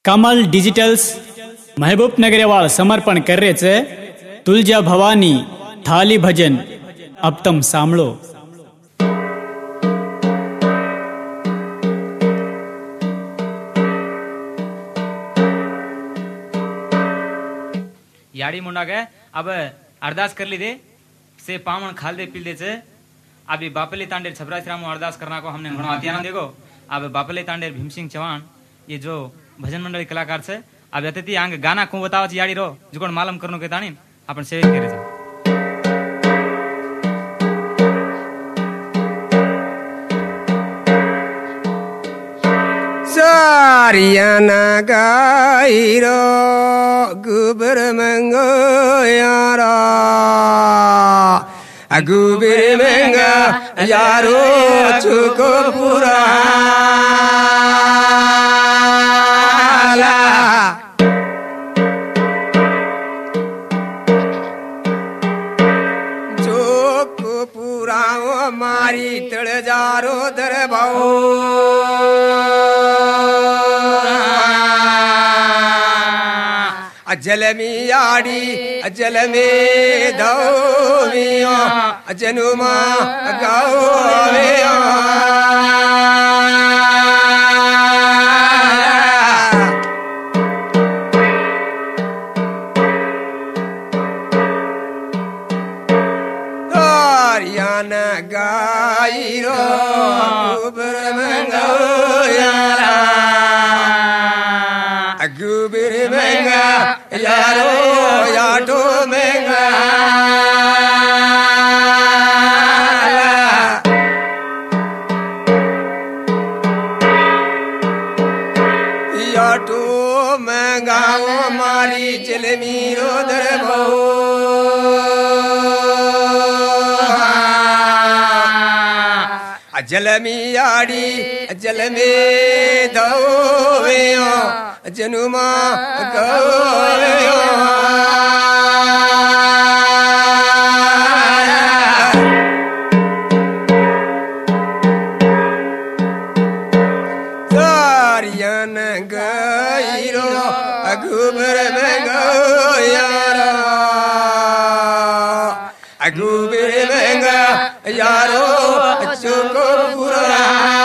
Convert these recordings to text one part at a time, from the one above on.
कमल digitals महबूब नगरेवाल समर्पण कर्रेचे तुलजा भवानी थाली भजन अब तम सांभळो। याड़ी मुंडा गए अब अरदास कर ली दे से पावन खाल दे पील दे से अभी बापले तांडेर छबरा श्राम अरदास करना को हमने घणो आत्यान देखो। अब बापले तांडेर भीम सिंह चौहान ये जो भजन मंडली कलाकार से अब यति आंग गाना को बताव याड़ी रो जुकोण मालूम करनो के ताणी अपन सेवा करे छे। सारियाना गाइरो गुबर मंगो यारा गुबर मंगा यारो चुको पुरा मारी तळजारो दरबाओ अजल में आड़ी अजल में दौमियो जनुमा गाओ गाइरो गुबर मंगो यारा गुबर मंगा यारो याटो मंगा याटो मंगाओ मारी जलमी रो दरबो जल में आड़ी जल में धोवेयो जनुमा गवेयो सारियन गईरो गुबर में गयारा गुबर में गा यारो चुको पुरा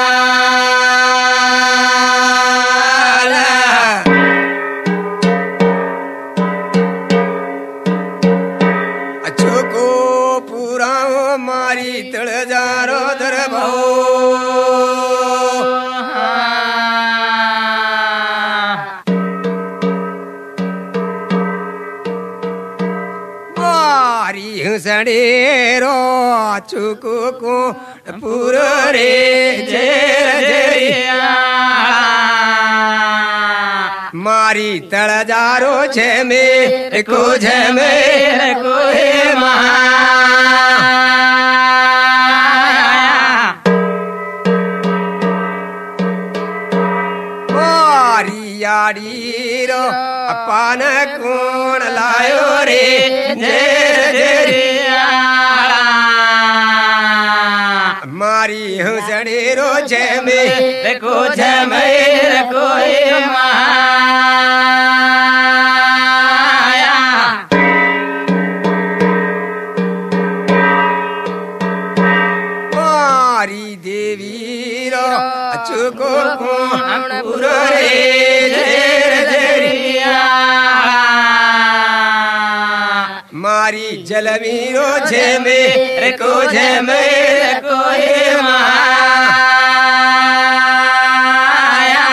चुको पुरा मारी तळजारो दरबो मारी हंसडेरो चुको को पुर रे जेरिया मारी तळजारो छे मेरे को हे मारी याड़ी रो पान कोण लायो रे जेरिया मारी हंसड़ी रो छे मेरे को माया मारी देवी रो चुको कोण पुरो रे जेरिया मारी जलमी रो छे मेरे को माया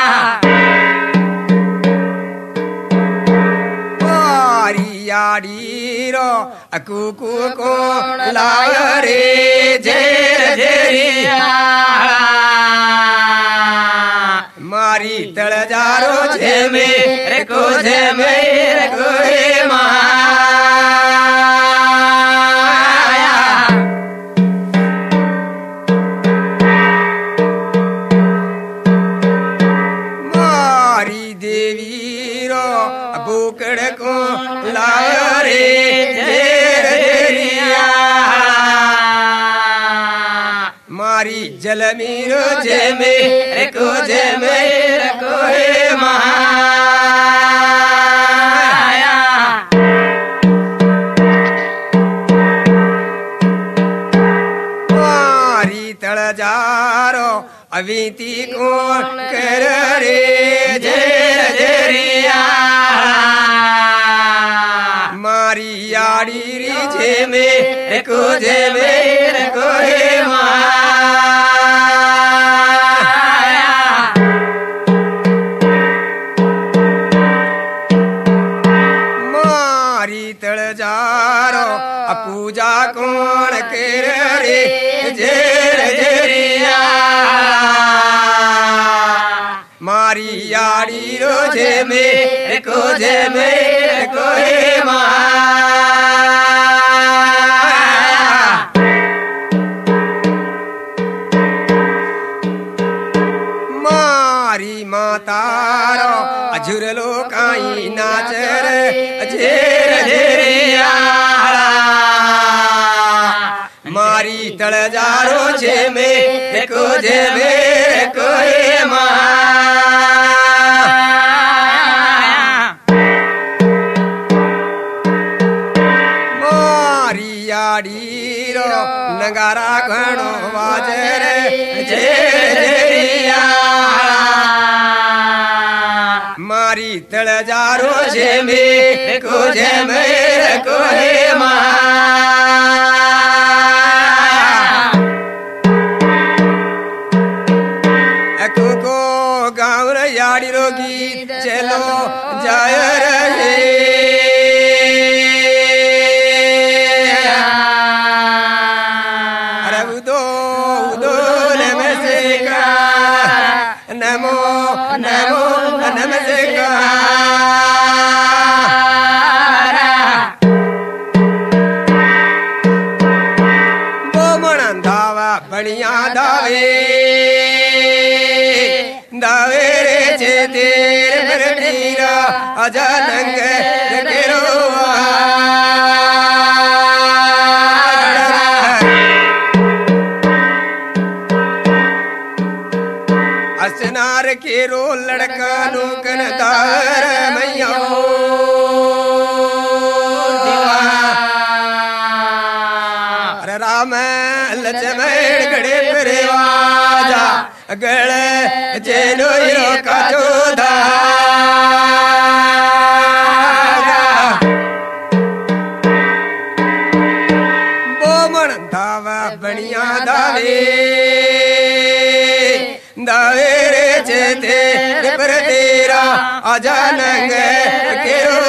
मारी याड़ी रो कुकु को लायो रे जेरिया मारी तळजारो छे मेरे को हे माया मारी देवी रो बुकड़ को लायो रे जेरिया मारी जलमी रो जे मेरे को हे माया अवीती कौन कर रे जेर जेरिया मारी याड़ी रीझे में को जे मेरे को हे मारी तल जारो पूजा कौन कर रे जेर जेरिया मारी याड़ी रोजे मेरे को जे मेरे को हे मारी मातारो अझुरलो काई नाचर जेर जेरिया मारी तल जारो जे मेरे को जे मेरे को हे मारी याडीरो नगारा घणो वाजर जेर जेरिया मारी तल जारो जे मेरे को जे मेरे को हे को गाँव याड़ी रो गीत चलो जाय रहे अरे उदो उदो नमस्का नमो नमो नमस्का बोमण दावा बढ़िया दावे दावे रे जे तेरे बरडीरा अजानंग केरो असनार केरो लड़का नूकन तार मैया राम लक्ष्मण गड़े परिवाजा गळ जेलो यो काचोदा बोमण दावा बढ़िया दावे दावे रे चेते पर तेरा अजानंग केरो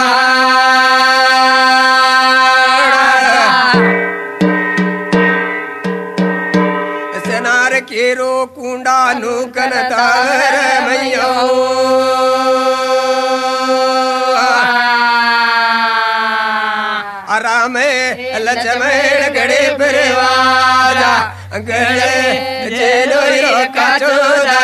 केरो कुंडा नूकन तार मैयो आराम लक्ष्मण गड़े परवाजा गड़े जेलो यो काचोदा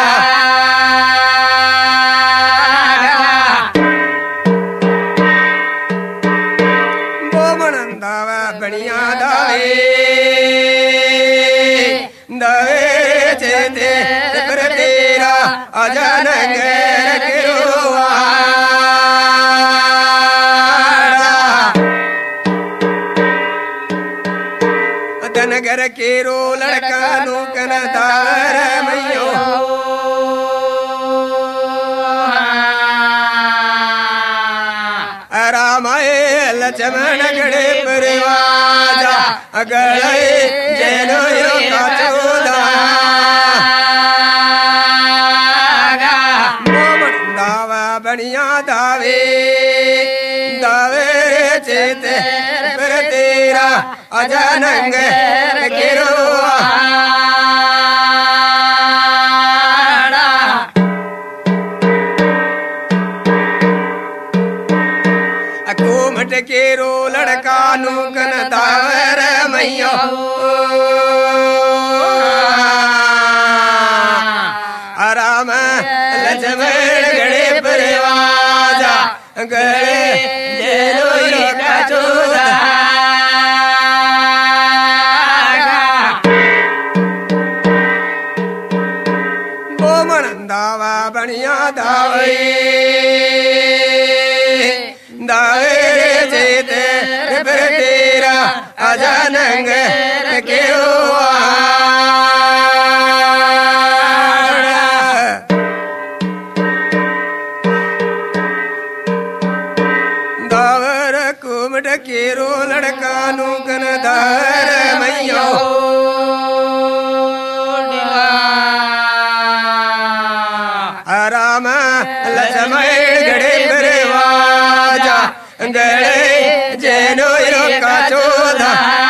बोमण दावा बढ़िया दावे दावे चेते पर तेरा अजानंग केरो धनगर केरो लड़का नूकन तार मैयो रामाय लक्ष्मण गड़े परवाजा गड़े जेनो यो काचोदा दावा बढ़िया दावे दावे चेते पर तेरा अजानंग केरो कोमट केरो लड़का नूकन तावर मैयो आराम लक्ष्मण गड़े परवाजा गड़े जेलो यो काचोदा बोमण दावा बढ़िया दावे दावे रे जेते पर तेरा अजानंग केरो मटकेरो लड़का नु कन धर मैयो राम लक्ष्मण गड़े बरवाजा गड़े जैनो का चोदा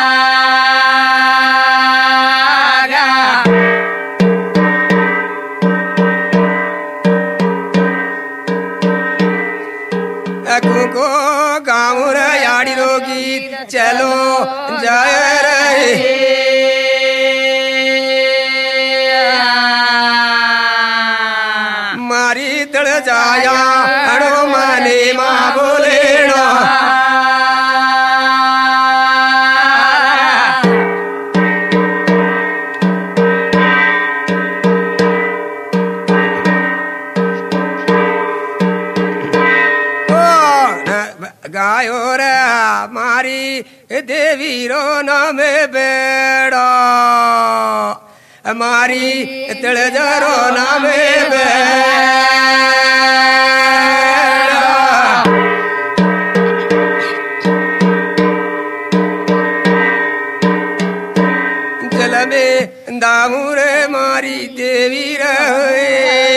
को गाँव याड़ी रो गीत चलो जाय रहे मारी तड़ जाया अड़ो माने माँ बोले नो गायो रे मारी देवी रो नाम बेड़ा मारी तड़जरो नाम बेड़ा जल में दामुर मारी देवी रहे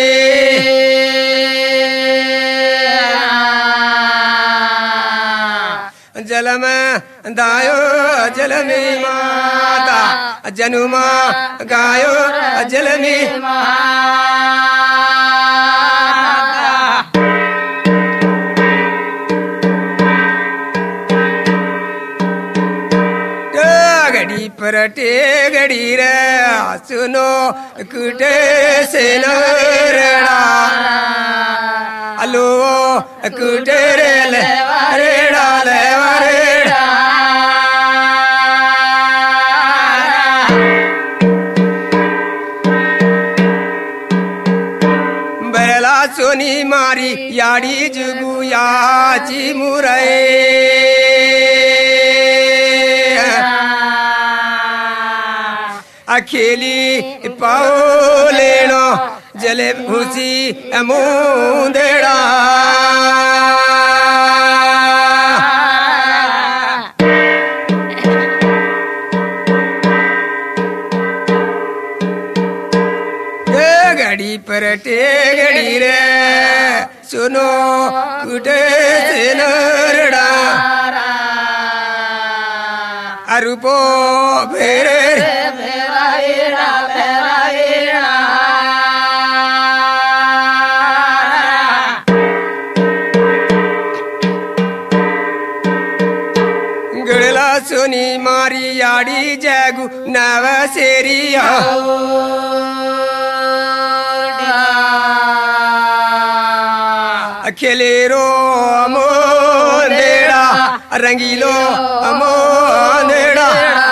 जल में दायो जल में माता जनुमा गायो जल में गड़ी पर टेगड़ी रे सुनो कुटे से नरड़ा अलो कुटे रे रेड़ा लेवरेड़ा बरला सोनी मारी याड़ी जुगु याची मुरे अखेली पाओ लेनो जले भूसी मुंदेड़ा गड़ी पर टेगड़ी रे सुनो कुटे से नरड़ा अरूपो भेरे गड़ला सोनी मारी याड़ी जगु नव सेरिया खेलेरो अमोनेड़ा रंगीलो अमोनेड़ा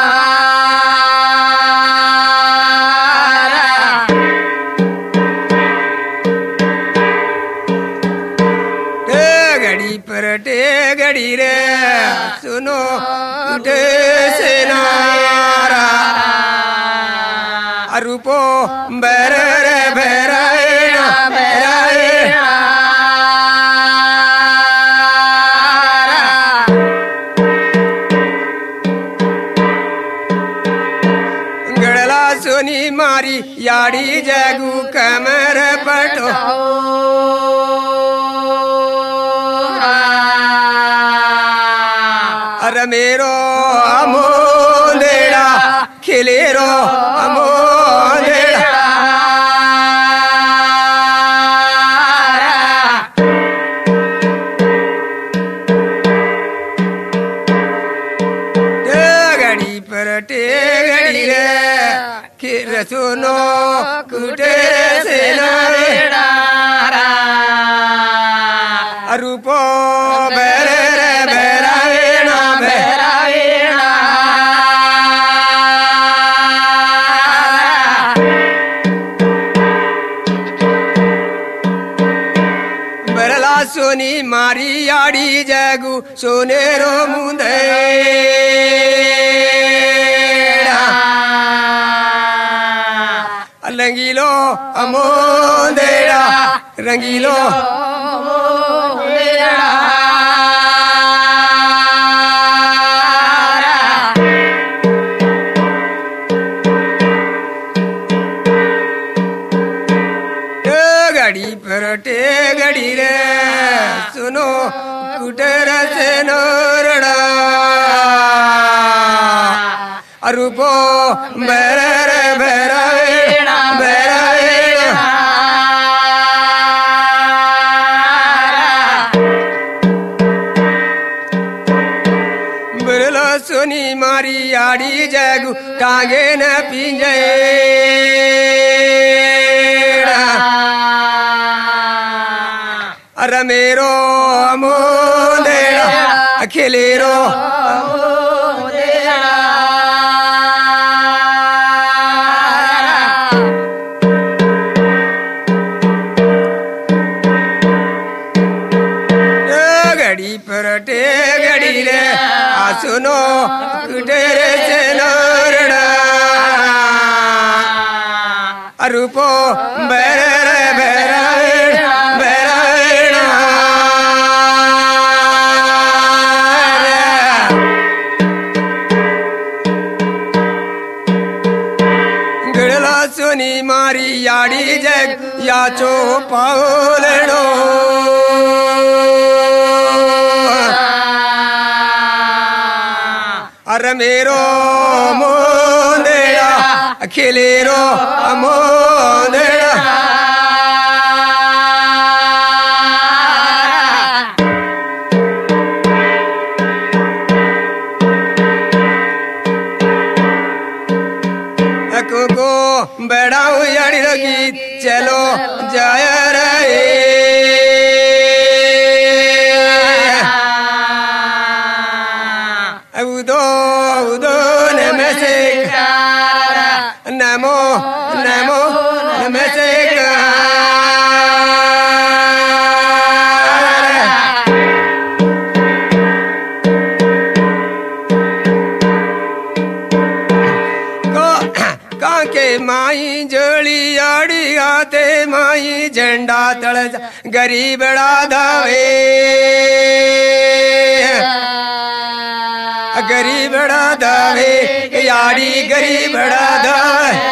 गड़ी पर टेगड़ी रे सुनो उठे से नारा रूपो बर रे बेरायणा बेरायणा सोनी मारी याड़ी जगू कमर पटो अरे मेरो अमोदेड़ा खिलेरो अमोदेड़ा गड़ी पर टेगड़ी रे सुनो कुटे से नरेड़ा रूपो बेरे रे बेरायणा बेरायणा बरला सोनी मारी याड़ी जगू सोनेरो मुंदे रंगीलो अमोदेड़ा रंगीलो अमोदेड़ा सुनो कुटर से नोरड़ा रूपो बेर बेरावेणा बेरावेणा बिरला सुनी मारी आड़ी जगू टांगे न पिंजे अरे मेरो मोदेड़ा अखिलेरो घड़ी पर टे घड़ी रे आ सुनो कुटेरे से नोरड़ा रूपो बेर बेरावेणा बेरावेणा गिड़ला सुनी मारी याड़ी जग याचो पावलनो अरे मेरो मोदेड़ा अखिलेरो मोदेड़ा को बेड़ाऊ याड़ी लगी चलो जाय रहे उदो उदो नमे से नमो नमो नमे से काके माई जोड़ी आड़ी आते माई झंडा तड़ गरीबड़ा धावे गरीबड़ा धावे याड़ी गरीबड़ा धावे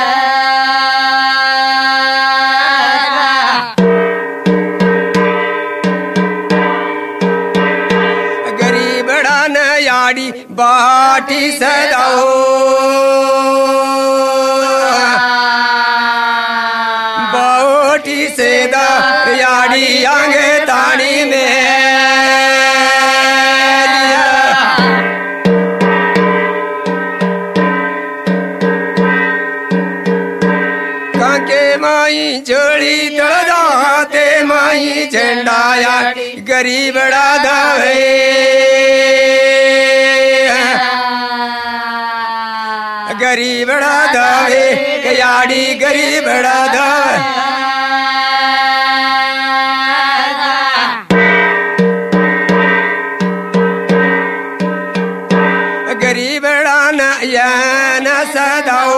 गरीबड़ा न याड़ी बाटी सदाओ बाटी सेदा याड़ी आंगे तानी में माई जोड़ी तड़ाते माई झंडा याड़ी गरीबड़ा धावे गरीबड़ा धावे याड़ी गरीबड़ा धावे गरीबड़ा न या न सदाओ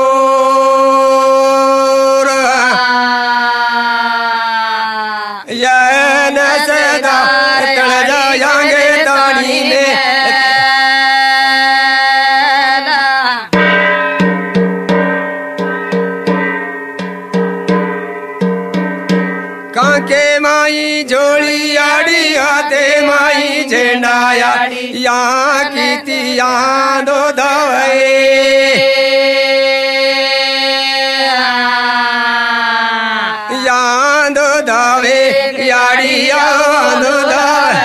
काके माई जोड़ी आड़ी आते माई झंडा याड़ी यहाँ की तिया दो दवाई यहाँ दो दावे याड़ी यहाँ दो दावे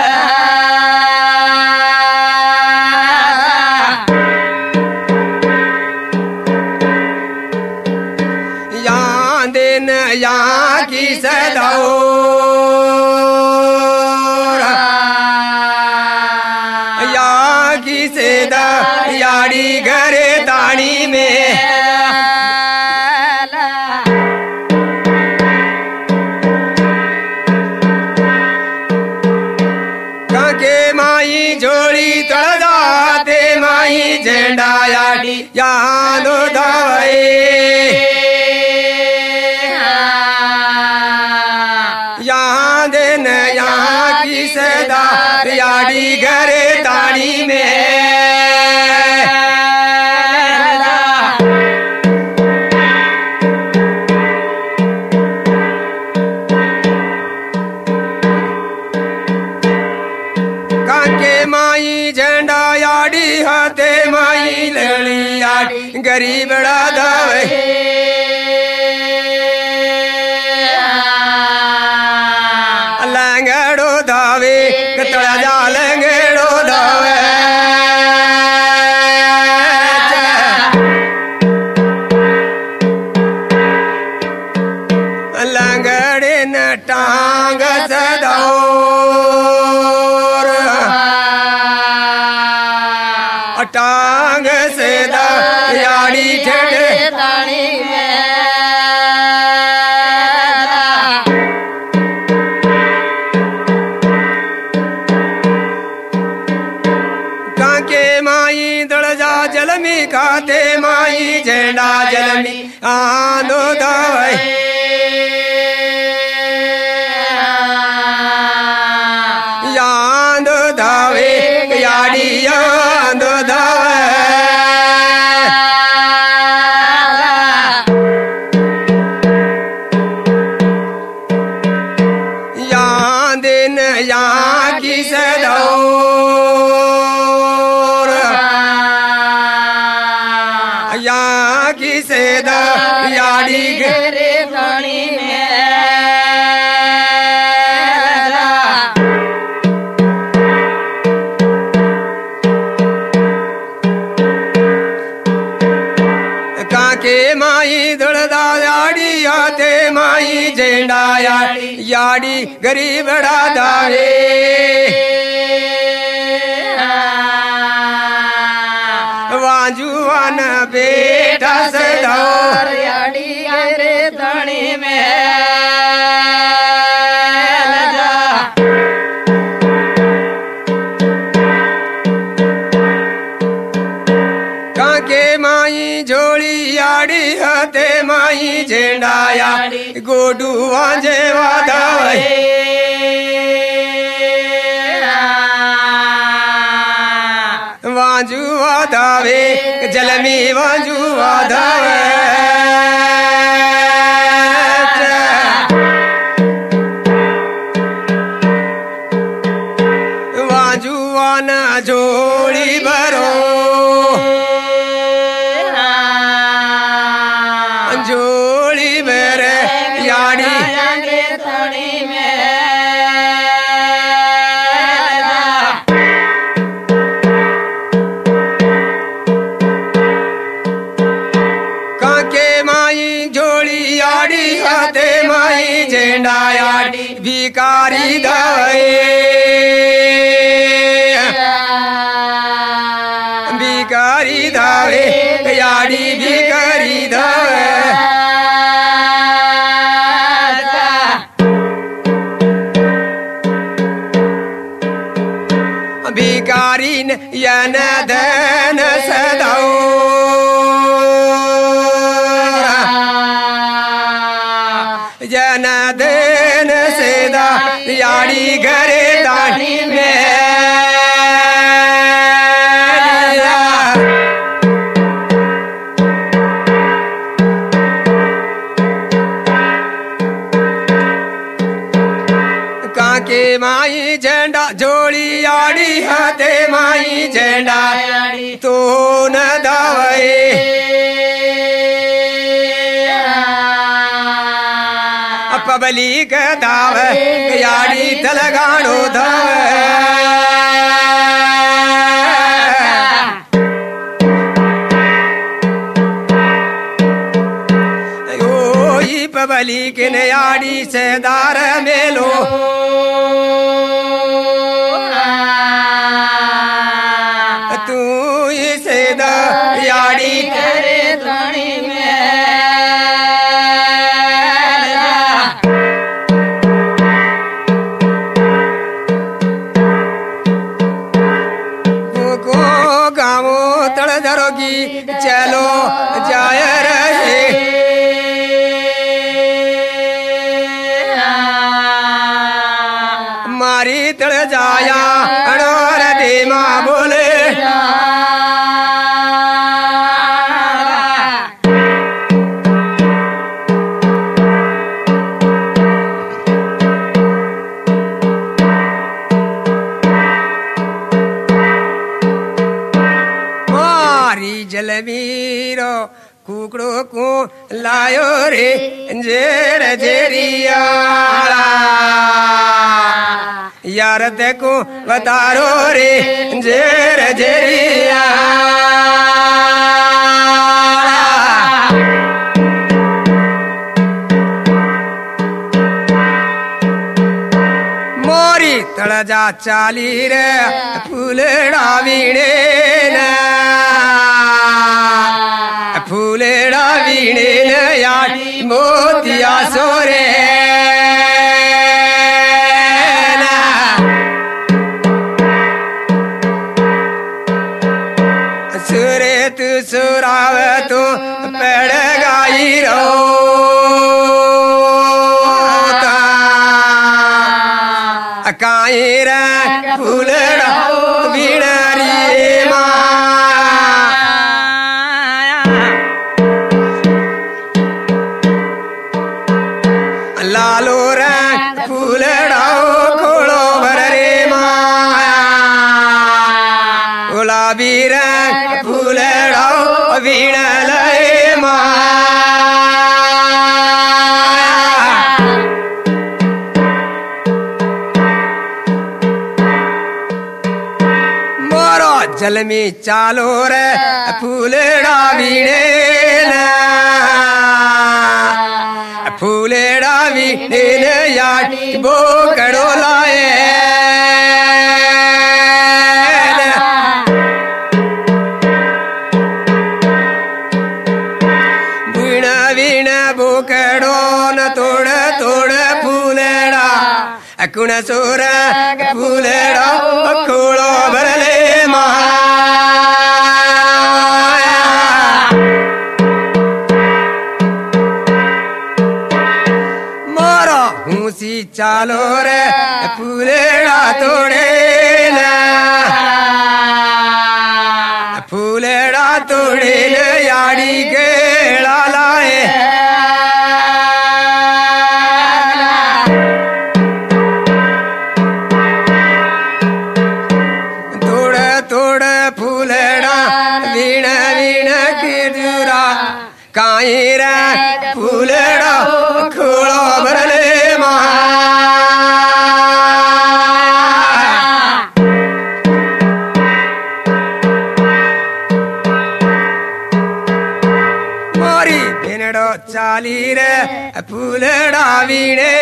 यहाँ दिन यहाँ की सदाओ यहाँ की सदा याड़ी घरे तानी में काके माई जोड़ी तड़ाते माई झंडा याड़ी यहाँ दो दवाई यहाँ दिन यहाँ की सदा याड़ी घरे तानी में हाथे माई लड़ी आड़ी गरीबड़ा धावे लंगड़ो धावे कतड़ा जा लंगड़ो धावे लंगड़े न टांग सदौर टांग से याड़ी ठेठे काके माई दड़जा जलमी खाते माई झेंडा जलमी आंदो दवाई याद धावे याड़ी याद धावे याद न या की सदौर या की सदा याड़ी घरे पानी में काके माई दड़दा याड़ी आते माई झेंडा याड़ी याड़ी गरीबड़ा धावे वाजुआन बेटा सदौर याड़ी रे धणी में काके माई झोली याड़ी हाथे माई झेंडा याड़ी गोडू वाजे वाधावे वाजू वाधावे जलमी वाजू वाधावे वाजू वाना झोली भरो झोली भर याड़ी थोड़ी में काके माई झोली याड़ी हाथे माई झेंडा याड़ी भिकारी धावे भिकारी धावे याड़ी भिकारी धावे भिकारी न यन धन सदौर जन धन सदा याड़ी घरे दानी में काके माई झंडा झोली याड़ी हाथे माई झंडा याड़ी तो न दावे पब्लिक दावे याड़ी तलगाड़ो दावे पब्लिक ने याड़ी से दार मेलो तू इसे याड़ी करे धणी में को गाँव तड़ धरोगी चलो जाय रहे मारी तड़ जाया अणोर देमा बोले जलबीरो कुकड़ो को लायो रे जेर जेरियाला यार देखो बतारो रे जेर जेरिया मोरी तळजा चाली रे फुलड़ा वीणे ना फुलड़ा वीणे यार मोतिया सोरे सुराव तू पेड़ गाई रो काई रे फूलड़ा बीणारी लालो रे फूलड़ा खोलो भर रे माया गुलाबी रे फूलड़ा वीणा लय मोरो जल में चालो रे फूलड़ा वीणे फूलड़ा वीणे यार बोकड़ो लाए बोकड़ो न तोड़ तोड़ फूलड़ा कुण सोर फूलड़ा खोलो भरले मोरो हूसी चालो रे फूलड़ा तोड़े ना फूलड़ा तोड़े याड़ी गेड़ा लाए काई रे फूलड़ा खोलो भरले मोरी भेनड़ो चाली रे फूलड़ा वीणे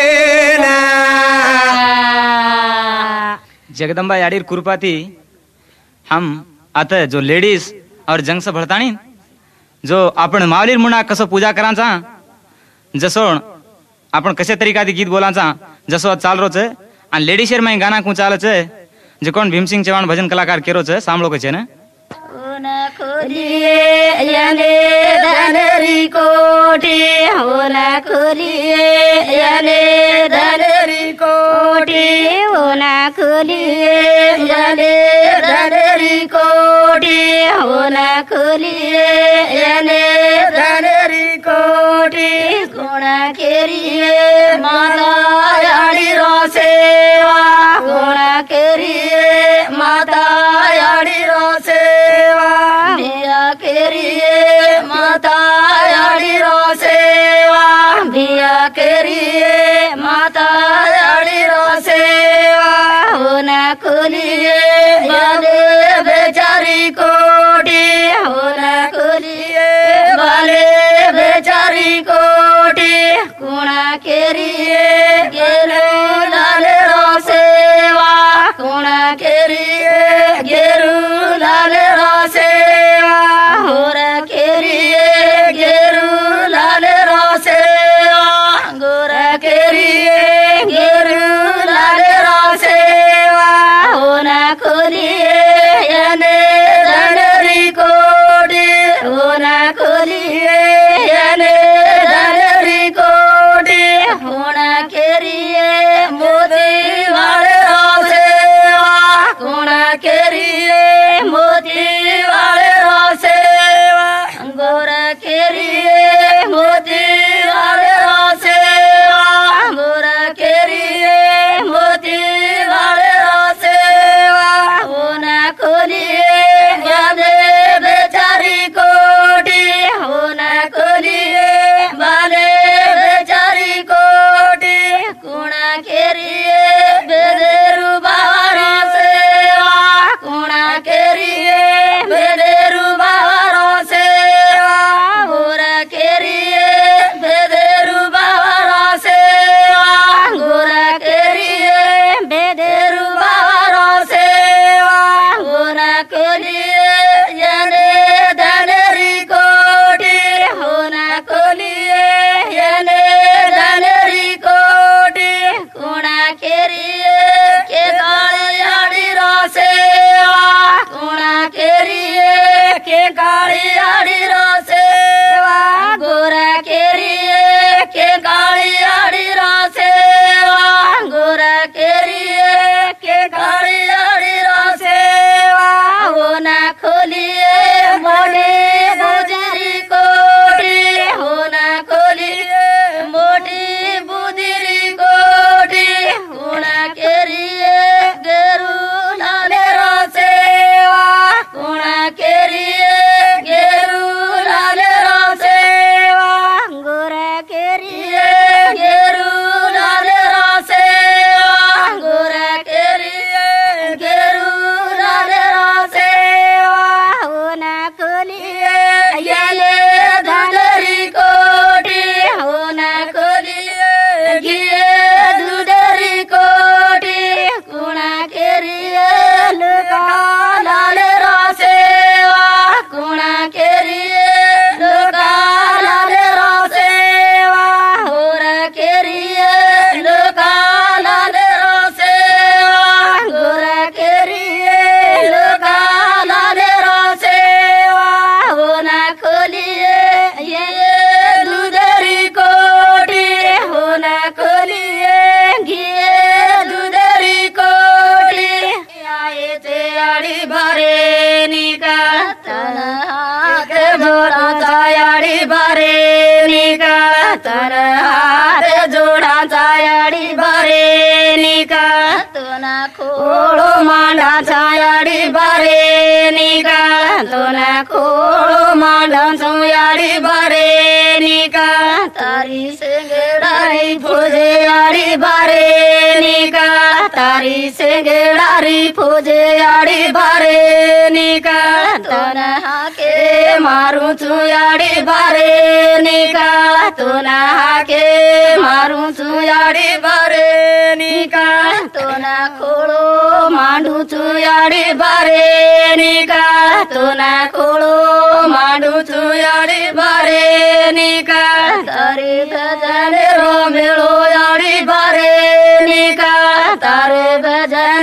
जगदम्बा याडीर कुरुपाती हम आता जो लेडीज और जंग से भरतानी जो आपण मावलीर मुना कसो पूजा करांचा जसो आपण कशा तरीकाती गीत बोलांचा जसो चाल रोच आणि लेडीशेर माई गाना कु चाल छे जे कोण भीमसिंह चौहान भजन कलाकार केरो छे सांभळो के छे ने खोलिए याने धनरी कोठी होना खोलिए याने धनरी कोठी होना खोलिए याने धनरी कोठी होना खोलिए याने धनरी कोठी गुणा केरिए माता याड़ी रो सेवा गुणा केरिए माता याड़ी रो सेवा भिया केरिए माता याड़ी रो सेवा भिया केरिए माता याड़ी रो सेवा होना खोलिए बाले बेचारी कोठी होना खोलिए बाले बेचारी कोठी कुणा केरिए गेलो लाल रो सेवा कुणा केरिए गेरू लाल रो सेवा होरा केरिए गेरू लाल रो सेवा गोरा केरिए गेरू लाल रो सेवा होना खोलिए याने धनरी कोठी होना खोलिए याने धनरी कोठी होना केरिए मोती तन हात जोडाचा याडी भरे निका तुना खोळो मांडाचा याडी भरे निका तुना खोळो मांडाचा याडी भरे निका तारी सेंगडारी फुजे याडी भरे निका तारी सेंगडारी फुजे याडी भरे निका तन हाके मारू चु याडी भरे निका तुना हाके मारू चु याडी भरे निका तुना खोळो मांडू चु याडी भरे निका तुना खोळो मांडू चु याडी भरे निका तारे भजन रो मेळो याडी भरे निका तारे भजन